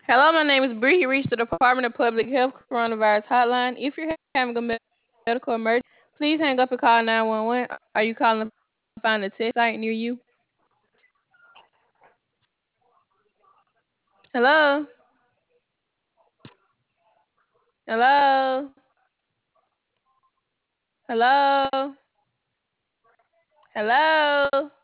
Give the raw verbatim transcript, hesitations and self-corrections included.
Hello, my name is Bree. You reached the Department of Public Health Coronavirus Hotline. If you're having a medical emergency, please hang up and call nine one one. Are you calling to find a test site near you? Hello? Hello? Hello? Hello?